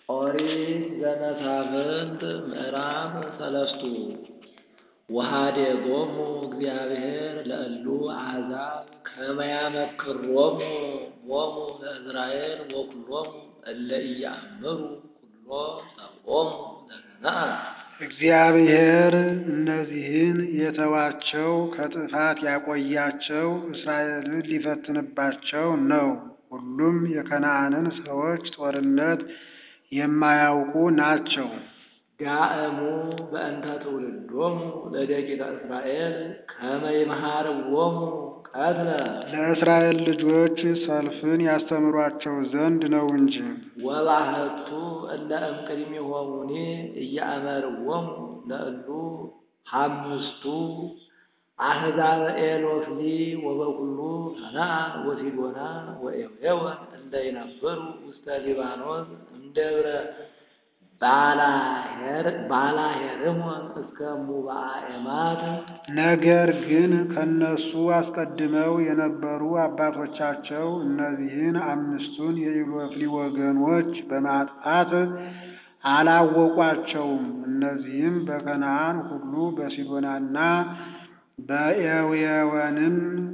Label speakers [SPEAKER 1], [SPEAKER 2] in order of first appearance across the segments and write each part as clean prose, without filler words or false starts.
[SPEAKER 1] ኦሪት ዘመሳፍንት ምዕራፍ ሰለስቱ ወኀደጎሙ እግዚአብሔር ለእሉ አሕዛብ ከመ ያመክሮሙ ሎሙ ለእስራኤል ወኵሎሙ እለ ኢየአምሩ ኵሎ ሰብኦሙ ለከነዓን።
[SPEAKER 2] እግዚአብሔር እነዚህን የተዋቸው ከጥፋት ያቆያቸው እስራኤልን ሊፈትንባቸው ነው። ሁሉም የከነዓንን ሰዎች ጦርነት የማያውቁ ናቸው።
[SPEAKER 1] ዳእሙ በእንተ ትውልዶሙ ለደቂቀ እስራኤል ከመ ይምሃርዎሙ ቀትለ።
[SPEAKER 2] ለእስራኤል ልጆች ሰልፍን ያስተምሯቸው ዘንድ ነው እንጂ።
[SPEAKER 1] ወባሕቱ እለ እምቅድሜሆሙኒ ኢየአመርዎሙ ለእሉ ሐምስቱ አሕዛበ ኤሎፍሊ ወበኵሉ ከነዓን ወሲዶና ወኤዌወን እንደ ይነብሩ ውስተ ሊባኖስ እምደብረ ባላሄርሞን እስከ ሙባአ ኤማት።
[SPEAKER 2] ነገር ግን ከነሱ አስቀድመው የነበሩ አባቶቻቸው እነዚህን አምስቱን የኢሎፍሊ ወገኖች በማጥፋት አላወቋቸውም። እነዚህም በከነዓን ሁሉ በሲዶናና በኤዌወንም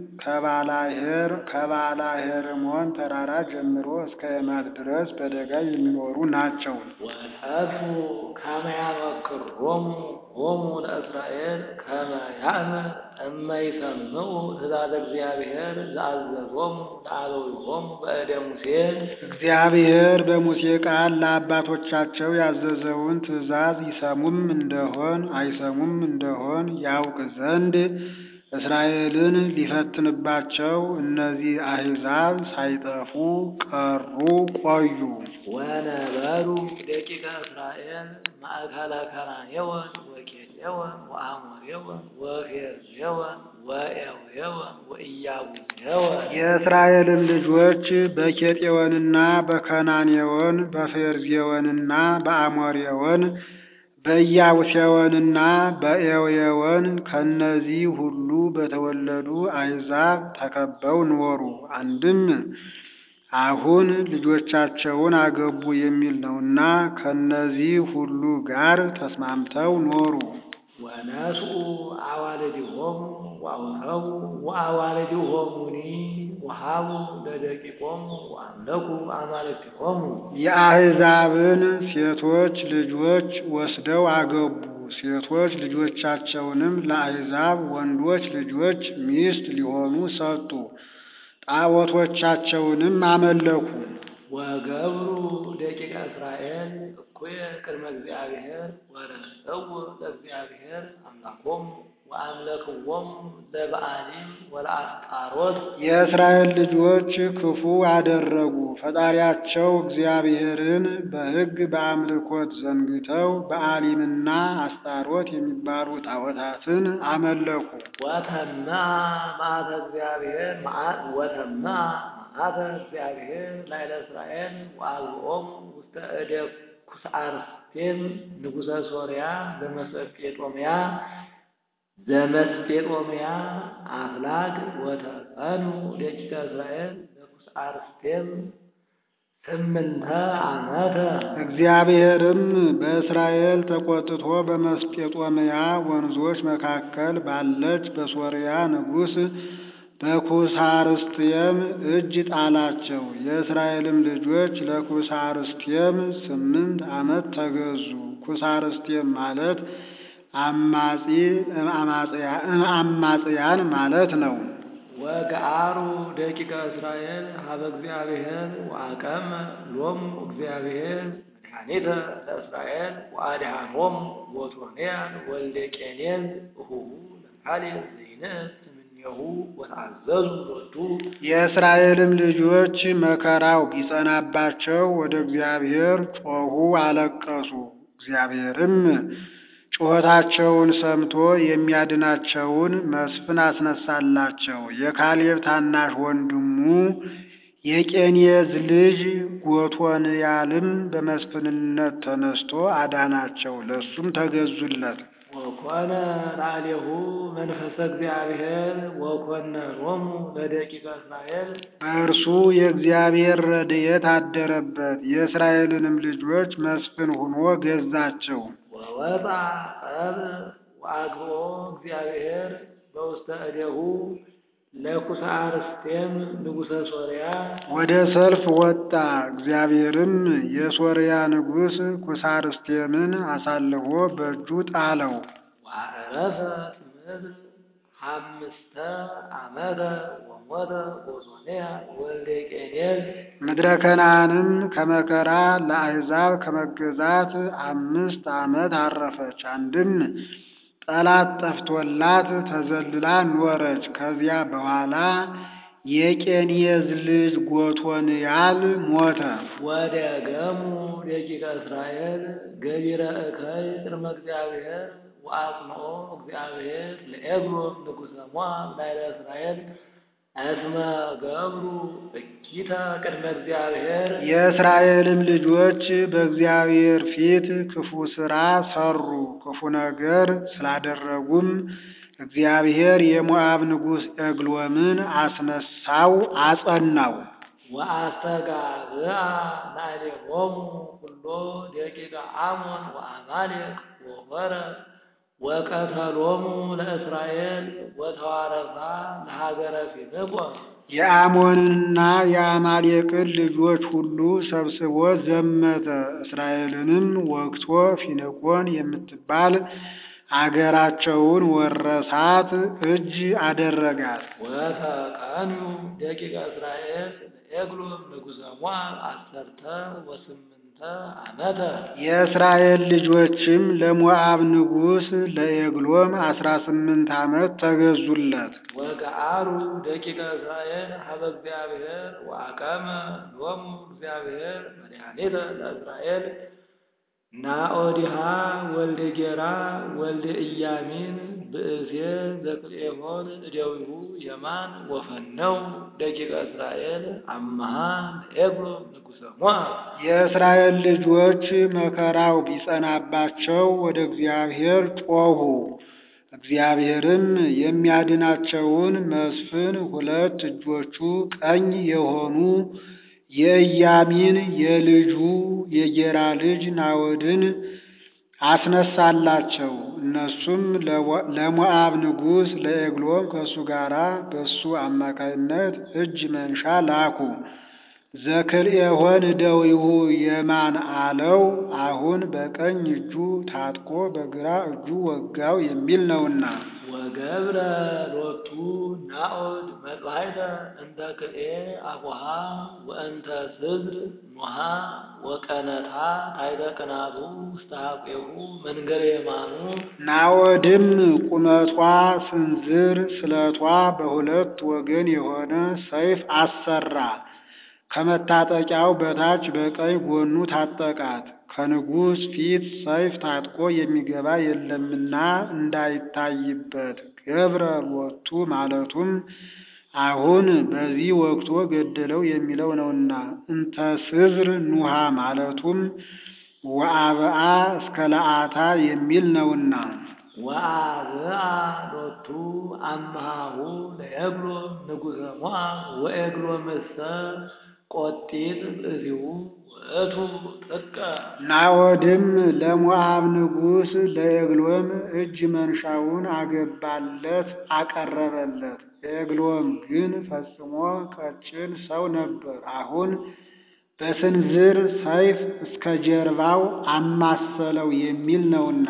[SPEAKER 2] ከባላሄርሞን ተራራ ጀምሮ እስከ ኤማት ድረስ በደጋ የሚኖሩ ናቸው።
[SPEAKER 1] ወጠፉ ከመ ያመክሮሙ ሎሙ ለእስራኤል ከመ ያእምር እመ ይሰምዑ ትእዛዘ እግዚአብሔር ዘአዘዞሙ ለአበዊሆሙ በእደ ሙሴ።
[SPEAKER 2] እግዚአብሔር በሙሴ ቃል ለአባቶቻቸው ያዘዘውን ትእዛዝ ይሰሙም እንደሆን አይሰሙም እንደሆን ያውቅ ዘንድ እስራኤልን ሊፈትንባቸው እነዚህ አሕዛብ ሳይጠፉ ቆዩ።
[SPEAKER 1] ወነበሩ ደቂቀ እስራኤል ማእከለ ከናዔወን ወኬሌዎን ወአሞሬዎን ወፌርዜዎን ወኤዌዎን ወኢያቡሴዎን።
[SPEAKER 2] የእስራኤልን ልጆች በኬጤዎንና በከናኔዎን በፌርዜዎንና በአሞሬዎን በኢያቡሴዎንና በኤዌዎን ከነዚህ ሁሉ በተወለዱ አሕዛብ ተከበው ኖሩ። አንድም አሁን ልጆቻቸውን አገቡ የሚል ነውና ከነዚህ ሁሉ ጋር ተስማምተው ኖሩ።
[SPEAKER 1] ወነስኡ አዋልድሆሙ ወአውተው ወአዋልድሆሙኒ ወሀቡ ለደቂቆሙ ወአምለኩ አማልክቲሆሙ።
[SPEAKER 2] የአሕዛብን ሴቶች ልጆች ወስደው አገቡ። ሴቶች ልጆቻቸውንም ለአሕዛብ ወንዶች ልጆች ሚስት ሊሆኑ ሰጡ። ጣዖቶቻቸውንም አመለኩ።
[SPEAKER 1] ወገብሩ ደቂቀ እስራኤል እኩየ ቅድመ እግዚአብሔር ወረሰው ለእግዚአብሔር አምላኮሙ ወአምለክዎሙ ለበኣሊም ወለአስጣሮት።
[SPEAKER 2] የእስራኤል ልጆች ክፉ አደረጉ። ፈጣሪያቸው እግዚአብሔርን በሕግ በአምልኮት ዘንግተው በኣሊምና አስጣሮት የሚባሉ ጣዖታትን አመለኩ።
[SPEAKER 1] ወተመዐ መዓተ እግዚአብሔር ላዕለ እስራኤል ወአግብኦሙ ውስተ እደ ኩስአርስቴም ንጉሠ ሶርያ ዘመስጴጦምያ አፍላግ ወተጸኑ ደቂቀ እስራኤል ለኩስአርስቴም 8 ዓመተ። እግዚአብሔርም
[SPEAKER 2] በእስራኤል ተቆጥቶ በመስጴጦምያ ወንዞች መካከል ባለች በሶርያ ንጉሥ በኩሳርስቴም እጅ ጣላቸው። የእስራኤልም ልጆች ለኩሳርስቴም 8 ዓመት ተገዙ። ኩሳርስቴም ማለት አማጽያን ማለት ነው።
[SPEAKER 1] ወገአሩ ደቂቀ እስራኤል ሀበ እግዚአብሔር ወአቀመ ሎሙ እግዚአብሔር መድኃኒተ ለእስራኤል ወአድኃኖሙ ወቶንያን ወልደ ቄኔዝ እሁሁ ለካሌብ ዘይንዕስ እምኔሁ ወተአዘዙ ሎቱ።
[SPEAKER 2] የእስራኤልም ልጆች መከራው ቢጸናባቸው ወደ እግዚአብሔር ጮኹ፣ አለቀሱ። እግዚአብሔርም ጩኸታቸውን ሰምቶ የሚያድናቸውን መስፍን አስነሳላቸው። የካሌብ ታናሽ ወንድሙ የቄኔዝ ልጅ ጎቶንያልም በመስፍንነት ተነስቶ አዳናቸው። ለሱም ተገዙለት።
[SPEAKER 1] ወኮነ ላዕሌሁ መንፈሰ እግዚአብሔር ወኮነኖሙ ለደቂቀ እስራኤል
[SPEAKER 2] በእርሱ የእግዚአብሔር ረድኤት አደረበት፣ የእስራኤልንም ልጆች መስፍን ሆኖ ገዛቸው።
[SPEAKER 1] ወወጣ ጸብእ ወአግብኦ እግዚአብሔር በውስተ እዴሁ ለኩሳርስቴም ንጉሠ ሶርያ
[SPEAKER 2] ወደ ሰልፍ ወጣ። እግዚአብሔርም የሶርያ ንጉሥ ኩሳርስቴምን አሳልፎ በእጁ ጣለው።
[SPEAKER 1] ወአረሰት ምድር 5 ዓመተ ወሞተ ጎሶንያ ወልደ ቄኔዝ
[SPEAKER 2] ምድረ ከነዓንም ከመከራ ለአሕዛብ ከመገዛት 5 ዓመት አረፈች። አንድም ጠላት ጠፍቶላት ተዘልላ ኖረች። ከዚያ በኋላ የቄኔዝ ልጅ ጎቶንያል ሞተ።
[SPEAKER 1] ወደገሙ ደቂቀ እስራኤል ገቢረ እከይ ቅድመ እግዚአብሔር ወአጽንኦ እግዚአብሔር ለኤግሎም ንጉሠ ሞዓብ ላዕለ እስራኤል እስመ ገብሩ እኪተ ቅድመ እግዚአብሔር
[SPEAKER 2] የእስራኤልም ልጆች በእግዚአብሔር ፊት ክፉ ሥራ ሰሩ። ክፉ ነገር ስላደረጉም እግዚአብሔር የሞዓብ ንጉሥ ኤግሎምን አስነሳው፣ አጸናው።
[SPEAKER 1] ወአስተጋብአ ላዕሌሆሙ ኩሎ ደቂቀ አሞን ወአማሌቅ ወሖረ ወቀተሎሙ ለእስራኤል ወተዋረሳ ለሀገረ ፊንቆም
[SPEAKER 2] የአሞንንና የአማሌቅን ልጆች ሁሉ ሰብስቦ ዘመተ። እስራኤልንም ወግቶ ፊንቆን የምትባል አገራቸውን ወረሳት፣ እጅ አደረጋት።
[SPEAKER 1] ወተቀንዩ ደቂቀ እስራኤል ለኤግሎም ንጉሠ ሞዓብ 18 ዓመተ
[SPEAKER 2] የእስራኤል ልጆችም ለሞዓብ ንጉሥ ለኤግሎም 18 ዓመት ተገዙለት።
[SPEAKER 1] ወገአሩ ደቂቀ እስራኤል ሀበ እግዚአብሔር ወአቀመ ሎሙ እግዚአብሔር መድኃኒተ ለእስራኤል ናኦዲሃ ወልደ ጌራ ወልደ ኢያሚን ብእሴ ዘክልኤሞን እደዊሁ የማን ወፈነው ደቂቀ እስራኤል አምሃ ለኤግሎም ንጉሠ ሞዓብ
[SPEAKER 2] የእስራኤል ልጆች መከራው ቢጸናባቸው ወደ እግዚአብሔር ጮኹ። እግዚአብሔርም የሚያድናቸውን መስፍን 2 እጆቹ ቀኝ የሆኑ የኢያሚን የልጁ የጌራ ልጅ ናዖድን አስነሳላቸው። እነሱም ለሞዓብ ንጉሥ ለኤግሎም ከእሱ ጋር በእሱ አማካይነት እጅ መንሻ ላኩ። ዘክልኤሆን እደዊሁ የማን አለው አሁን በቀኝ እጁ ታጥቆ በግራ እጁ ወጋው የሚል ነውና።
[SPEAKER 1] ወገብረ ሎቱ ናዖድ መጥባሕተ እንተ ክልኤ አቡሃ ወእንተ ስድር ኖሃ ወቀነታ ታሕተ ቅናቱ ውስተ ሐቄሁ መንገረ የማኑ
[SPEAKER 2] ናዖድም ቁመቷ ስንዝር ስለቷ በ2 ወገን የሆነ ሰይፍ አሰራ። ከመታጠቂያው በታች በቀኝ ጎኑ ታጠቃት። ከንጉሥ ፊት ሰይፍ ታጥቆ የሚገባ የለምና እንዳይታይበት ገብረ ሎቱ ማለቱም አሁን በዚህ ወቅቶ ገደለው የሚለው ነውና። እንተ ስድር ኑሃ ማለቱም ወአብአ እስከ ለአታ የሚል ነውና።
[SPEAKER 1] ወአብአ ሎቱ አምሃሁ ለኤግሎም ንጉሠ ሞዓብ ወኤግሎምሰ ቆጢት ብእሲሁ ውእቱ ጥቀ
[SPEAKER 2] ናዖድም ለሞዓብ ንጉሥ ለኤግሎም እጅ መንሻውን አገባለት፣ አቀረበለት። ኤግሎም ግን ፈጽሞ ቀጭን ሰው ነበር። አሁን በስንዝር ሰይፍ እስከ ጀርባው አማሰለው የሚል ነውና።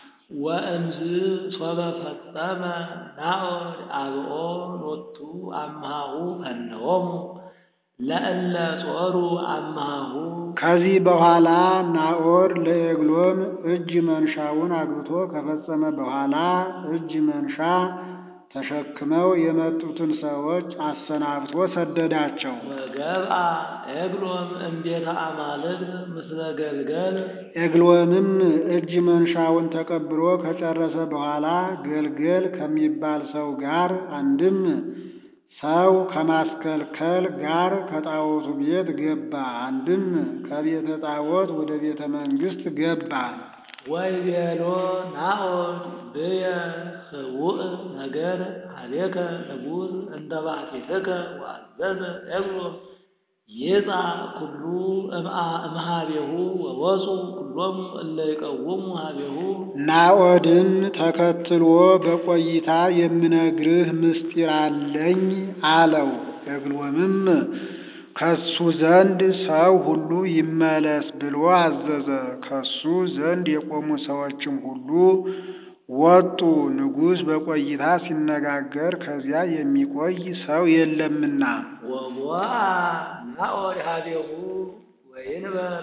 [SPEAKER 1] ወእምዝ ሶበ ፈጸመ ናዖድ አብኦ ሎቱ አምሃሁ ፈነዎሙ ለእለ ጾሩ አምሃሁ
[SPEAKER 2] ከዚህ በኋላ ናዖድ ለኤግሎም እጅ መንሻውን አግብቶ ከፈጸመ በኋላ እጅ መንሻ ተሸክመው የመጡትን ሰዎች አሰናብቶ ሰደዳቸው።
[SPEAKER 1] ወገብአ ኤግሎም እምቤተ አማልክት ምስለ ገልገል
[SPEAKER 2] ኤግሎምም እጅ መንሻውን ተቀብሎ ከጨረሰ በኋላ ገልገል ከሚባል ሰው ጋር አንድም ሰው ከማስከልከል ጋር ከጣዖቱ ቤት ገባ፣ አንድም ከቤተ ጣዖት ወደ ቤተ መንግሥት ገባ።
[SPEAKER 1] ወይቤሎ ናኦድ ብየ ህውእ ነገር ሀቤከ ንጉሥ እንተ ባሕቲትከ ወአዘዘ ኤግሎም ይጻ ኩሉ እምኀቤሁ ወወፁ ኩሎሙ እለ ይቀውሙ ኀቤሁ።
[SPEAKER 2] ናኦድም ተከትሎ በቆይታ የምነግርህ ምስጢር አለኝ አለው። ኤግሎምም ከሱ ዘንድ ሰው ሁሉ ይመለስ ብሎ አዘዘ። ከሱ ዘንድ የቆሙ ሰዎችም ሁሉ ወጡ። ንጉሥ በቆይታ ሲነጋገር ከዚያ የሚቆይ ሰው የለምና።
[SPEAKER 1] ወቦአ ናኦድ ኀቤሁ ወይነብር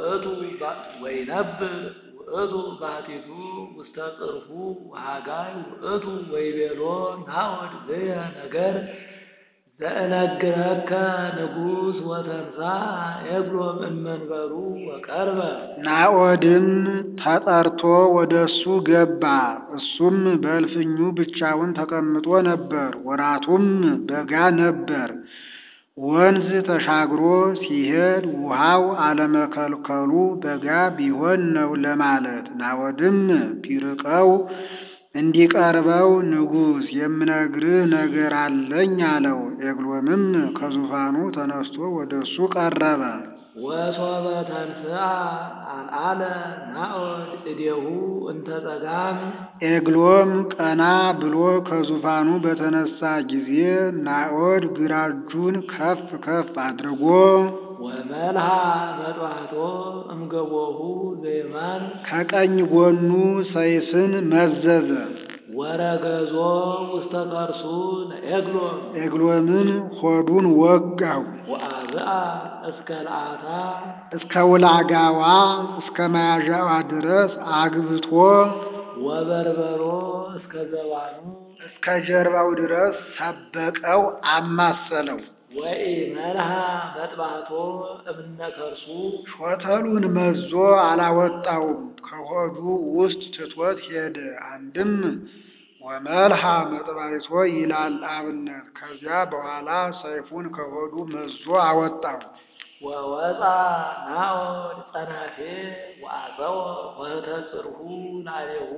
[SPEAKER 1] ውእቱ ባሕቲቱ ውስተ ጽርሑ ወሃጋይ ውእቱ ወይቤሎ ናኦድ ብየ ነገር ዘእነግረከ ንጉሥ ወተንሥአ ኤግሎም እመንበሩ ወቀርበ።
[SPEAKER 2] ናኦድም ተጠርቶ ወደ እሱ ገባ። እሱም በእልፍኙ ብቻውን ተቀምጦ ነበር። ወራቱም በጋ ነበር። ወንዝ ተሻግሮ ሲሄድ ውሃው አለመከልከሉ በጋ ቢሆን ነው ለማለት። ናኦድም ቢርቀው እንዲቀርበው ንጉሥ የምነግርህ ነገር አለኝ አለው። ኤግሎምም ከዙፋኑ ተነስቶ ወደ እሱ ቀረበ።
[SPEAKER 1] ወሶበ ተንሥአ አልዓለ ናኦድ እዴሁ እንተ ጸጋም።
[SPEAKER 2] ኤግሎም ቀና ብሎ ከዙፋኑ በተነሳ ጊዜ ናኦድ ግራ እጁን ከፍ ከፍ አድርጎ
[SPEAKER 1] ወመልሃ መጥዋዕቶ እምገቦሁ ዘየማን
[SPEAKER 2] ከቀኝ ጎኑ ሰይፍን መዘዘ።
[SPEAKER 1] ወረገዞ ውስተ ከርሱ ለኤግሎም
[SPEAKER 2] ኤግሎምን ሆዱን ወጋው።
[SPEAKER 1] ወአብአ እስከ ለአታ
[SPEAKER 2] እስከ ውላጋዋ እስከ መያዣዋ ድረስ አግብቶ
[SPEAKER 1] ወበርበሮ እስከ ዘባኑ
[SPEAKER 2] እስከ ጀርባው ድረስ ሰበቀው፣ አማሰለው።
[SPEAKER 1] ወኢመልሃ መጥባሕቶ እምነ ከርሱ
[SPEAKER 2] ሾተሉን መዞ አላወጣውም፣ ከሆዱ ውስጥ ትቶት ሄደ። አንድም ወመልሃ መጥባሕቶ ይላል አብነት። ከዚያ በኋላ ሰይፉን ከሆዱ መዞ አወጣው።
[SPEAKER 1] ወወፃ ናኦድ ጸናፌ ወአፀወ ወህተ ጽርሑ ላዕሌሁ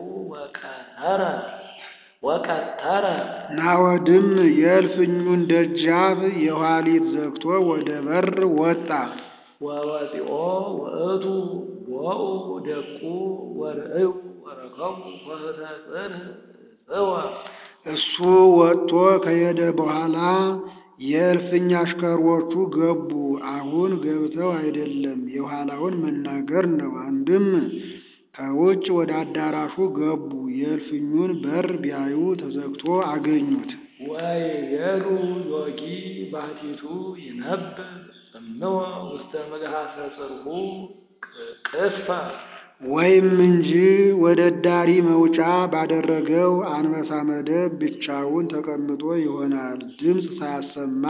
[SPEAKER 1] ወቀተረ።
[SPEAKER 2] ናኦድም የእልፍኙን ደጃፍ የኋሊት ዘግቶ ወደ በር ወጣ።
[SPEAKER 1] ወወፂኦ ውእቱ ቦኡ ደቁ ወርእዩ ወረከቡ ወህተ ጽርሕ ጽወ።
[SPEAKER 2] እሱ ወጥቶ ከሄደ በኋላ የእልፍኝ አሽከሮቹ ገቡ። አሁን ገብተው አይደለም የኋላውን መናገር ነው። አንድም ከውጭ ወደ አዳራሹ ገቡ። የእልፍኙን በር ቢያዩ ተዘግቶ አገኙት።
[SPEAKER 1] ወይቤሉ ዮጊ ባሕቲቱ ይነብብ ጽምወ ውስተ መግሃፈ ጽርሑ ቅስፈ።
[SPEAKER 2] ወይም እንጂ ወደ ዳሪ መውጫ ባደረገው አንበሳ መደብ ብቻውን ተቀምጦ ይሆናል፣ ድምፅ ሳያሰማ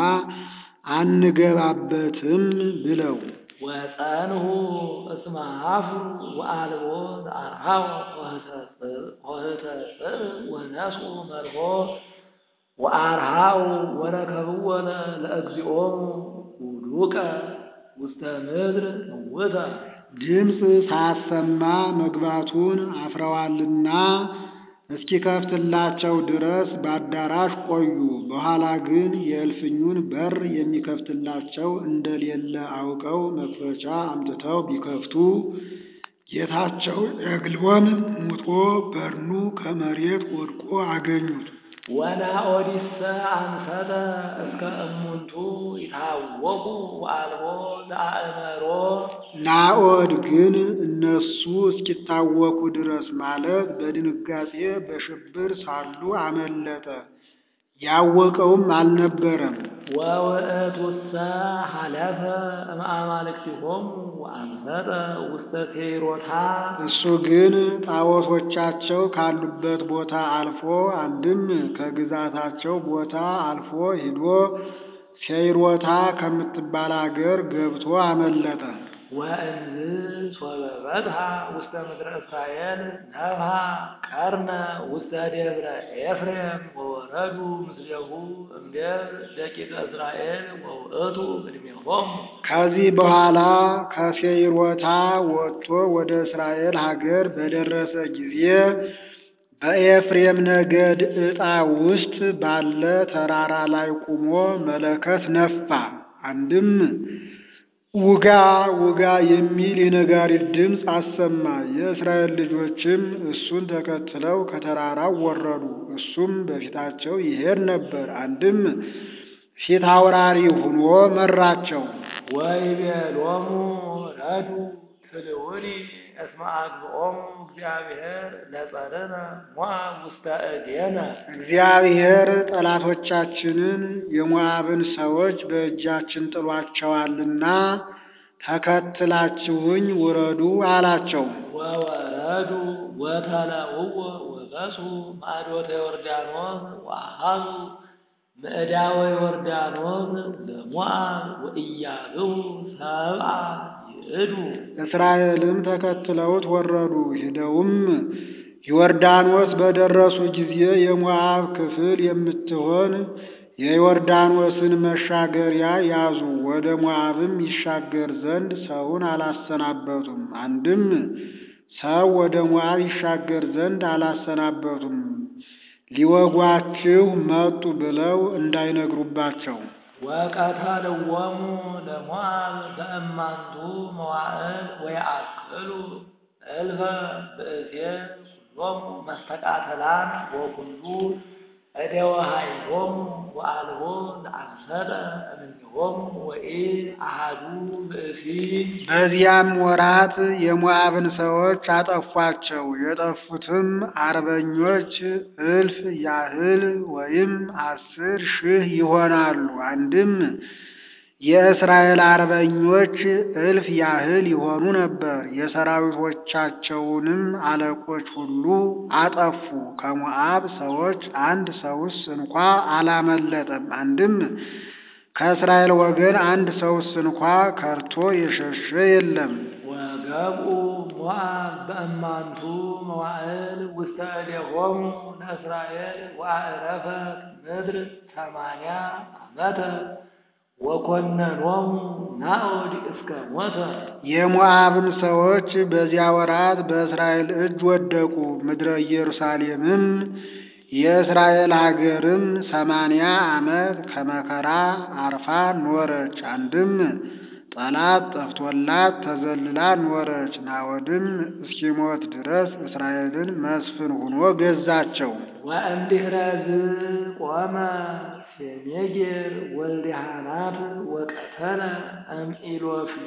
[SPEAKER 2] አንገባበትም ብለው።
[SPEAKER 1] ወጸንሁ እስመ ኀፍሩ ወአልቦ ዘአርኀወ ወህተ ጽርሕ ወነስኡ መርሖ ወአርኀው ወረከብዎ ለእግዚኦሙ ውዱቀ ውስተ ምድር ንውተ።
[SPEAKER 2] ድምፅ ሳያሰማ መግባቱን አፍረዋልና እስኪከፍትላቸው ድረስ በአዳራሽ ቆዩ። በኋላ ግን የእልፍኙን በር የሚከፍትላቸው እንደሌለ አውቀው መክፈቻ አምጥተው ቢከፍቱ ጌታቸው ኤግሎም ሙቶ በርኑ ከመሬት ወድቆ አገኙት።
[SPEAKER 1] ወናኦድሰ አንሰተ እስከ እሙንቱ ይታወቁ ወአልቦ ዘአእመሮ።
[SPEAKER 2] ናኦድ ግን እነሱ እስኪታወቁ ድረስ ማለት በድንጋጤ በሽብር ሳሉ አመለጠ፣ ያወቀውም አልነበረም።
[SPEAKER 1] ወውእቱሰ ሀለፈ እምአማልክቲሆሙ ወአንሰጠ ውስተ ሴይሮታ።
[SPEAKER 2] እሱ ግን ጣዖቶቻቸው ካሉበት ቦታ አልፎ አንድም ከግዛታቸው ቦታ አልፎ ሂዶ ሴይሮታ ከምትባል አገር ገብቶ አመለጠ።
[SPEAKER 1] ወእንዝ ሶበ በጽሐ ውስተ ምድረ እስራኤል ነብሐ ቀርነ ውስተ ደብረ ኤፍሬም ወወረዱ ምስሌሁ እምደብር ደቂቀ እስራኤል ወውእቱ ቅድሜሆሙ።
[SPEAKER 2] ከዚህ በኋላ ከሴይሮታ ወጥቶ ወደ እስራኤል ሀገር በደረሰ ጊዜ በኤፍሬም ነገድ ዕጣ ውስጥ ባለ ተራራ ላይ ቆሞ መለከት ነፋ። አንድም ውጋ ውጋ የሚል የነጋሪት ድምፅ አሰማ። የእስራኤል ልጆችም እሱን ተከትለው ከተራራው ወረዱ። እሱም በፊታቸው ይሄድ ነበር። አንድም ፊት አውራሪ ሆኖ መራቸው።
[SPEAKER 1] ወይቤሎሙ ረዱ ትልውኒ እስመ አግብኦሙ እግዚአብሔር ለጸርነ ሞዓብ ውስተ እዴነ።
[SPEAKER 2] እግዚአብሔር ጠላቶቻችንን የሞዓብን ሰዎች በእጃችን ጥሏቸዋልና ተከትላችሁኝ ውረዱ አላቸው።
[SPEAKER 1] ወወረዱ ወተለውዎ ወገጹ ማዕዶተ ዮርዳኖስ ወአሃዙ ምዕዳወ ዮርዳኖስ ለሞዓብ ወኢያግቡ ሰብአ ይእዱ።
[SPEAKER 2] እስራኤልም ተከትለውት ወረዱ። ሂደውም ዮርዳኖስ በደረሱ ጊዜ የሞዓብ ክፍል የምትሆን የዮርዳኖስን መሻገሪያ ያዙ። ወደ ሞዓብም ይሻገር ዘንድ ሰውን አላሰናበቱም። አንድም ሰው ወደ ሞዓብ ይሻገር ዘንድ አላሰናበቱም፣ ሊወጓችሁ መጡ ብለው እንዳይነግሩባቸው።
[SPEAKER 1] ወቀተልዎሙ ለሞዓብ በእማንቱ መዋዕል ወየአክሉ እልፈ ብእሴ ኩሎሙ መስተቃተላን ወኩሉ እደወ ኃይሎሙ ወአልቦ ለአንሰጠ እምኔሆሙ ወኢአሐዱ ብእሲ።
[SPEAKER 2] በዚያም ወራት የሞዓብን ሰዎች አጠፏቸው። የጠፉትም አርበኞች 1000 ያህል ወይም 10,000 ይሆናሉ። አንድም የእስራኤል አርበኞች 1000 ያህል ይሆኑ ነበር። የሰራዊቶቻቸውንም አለቆች ሁሉ አጠፉ። ከሞዓብ ሰዎች አንድ ሰውስ እንኳ አላመለጠም። አንድም ከእስራኤል ወገን አንድ ሰውስ እንኳ ከርቶ የሸሸ የለም።
[SPEAKER 1] ወገብኡ ሞዓብ በእማንቱ መዋዕል ውስተ እዴሆሙ ለእስራኤል ወአዕረፈት ምድር 80 ዓመተ ወኮነኖሙ ናዖድ እስከ ሞተ።
[SPEAKER 2] የሞዓብም ሰዎች በዚያ ወራት በእስራኤል እጅ ወደቁ። ምድረ ኢየሩሳሌምም የእስራኤል ሀገርም 80 ዓመት ከመከራ አርፋ ኖረች። አንድም ጠላት ጠፍቶላት ተዘልላ ኖረች። ናዖድም እስኪሞት ድረስ እስራኤልን መስፍን ሆኖ ገዛቸው።
[SPEAKER 1] ወእምድኅረ ዝቆመ ሴሜጌር ወልደ ሐናት ወቀተለ እምኢሎፍሊ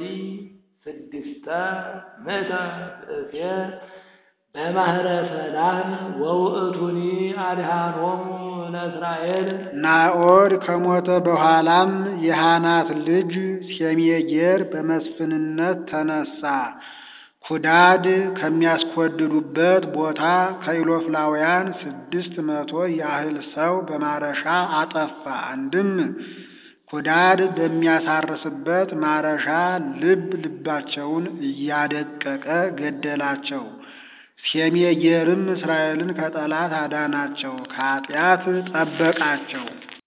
[SPEAKER 1] 600 ብእሴ በማህረ ሰላም ወውእቱኒ አድኃኖሙ ለእስራኤል።
[SPEAKER 2] ናዖድ ከሞተ በኋላም የሐናት ልጅ ሴሜጌር በመስፍንነት ተነሳ። ኩዳድ ከሚያስኮድዱበት ቦታ ከኢሎፍላውያን 600 ያህል ሰው በማረሻ አጠፋ። አንድም ኩዳድ በሚያሳርስበት ማረሻ ልባቸውን እያደቀቀ ገደላቸው። ሴሜጌርም እስራኤልን ከጠላት አዳናቸው፣ ከኃጢአት ጠበቃቸው።